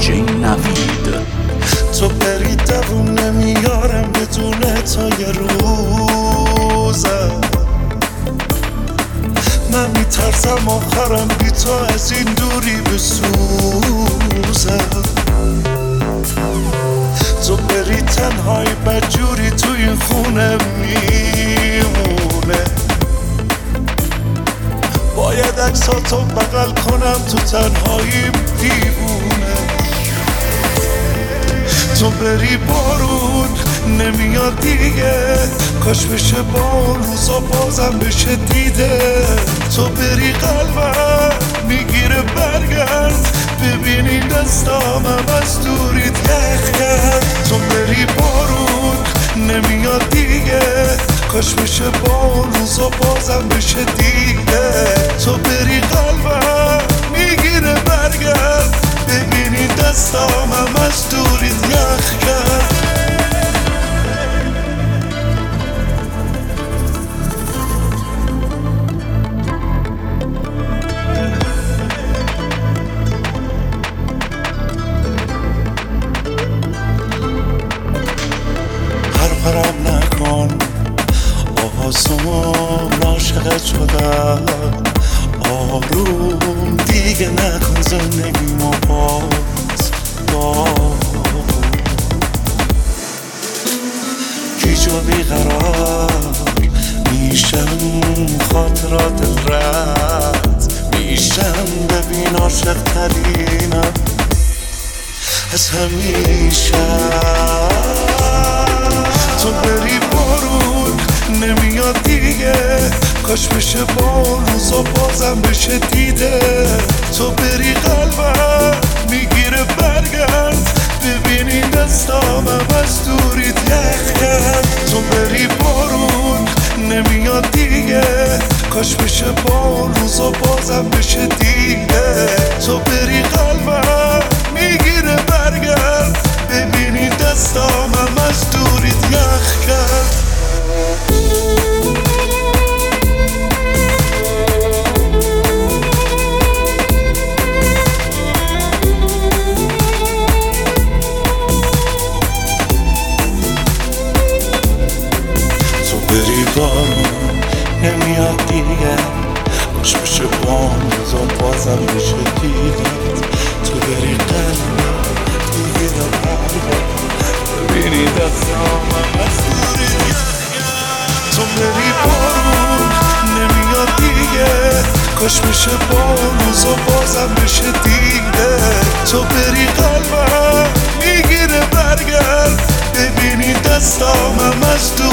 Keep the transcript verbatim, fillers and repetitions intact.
دیجی نوید. تو بری دووم نمیارم بدون تا یه روزم. من میترسم آخرم بی تو از این دوری بسوزم. تو بری تنهایی بدجوری تو این خونه میمونه. باید عکساتو بغل کنم تو تنهاییم دیوونه. تو بری بارون نمیاد دیگه، کاش بشه با اون روزا بازم بشه دیده. تو بری قلبم میگیره برگرد، ببینی دستامم از دوریت یخ کرد. تو بری بارون نمیاد دیگه، کاش بشه با اون روزا بازم بشه دیده. تو بری قلبم میگیره برگرد، ببینی دستامم از دوریت یخ کرد. پرپرم نکن آسون، عاشقت شدم آروم دیگه نکن زندگیمو باز باز. گیج و بیقرار میشم، خاطرات رد میشم، ببین عاشق ترینم از همیشه. تو بری بارون نمیاد دیگه، کاش بشه با اون روزا بازم بشه دیده. تو بری قلبم میگیره برگرد، ببینی دستامم از دوریت یخ کرد. تو بری بارون نمیاد دیگه، کاش بشه با اون روزا بازم بشه دیده. تو بری قلبم میگیره برگرد، ببینی دستامم از دوریت یخ کرد. تو بری بارون نمیاد دیگه، کاش بشه با اون روزا بازم بشه دیده. تو بری قلبم میگیره برگرد، ببینی دستامم از دوریت یخ کرد. تو بری بارون نمیاد دیگه، کاش بشه با اون روزا بازم بشه دیده. تو بری قلبم میگیره برگرد، ببینی دستامم از دوریت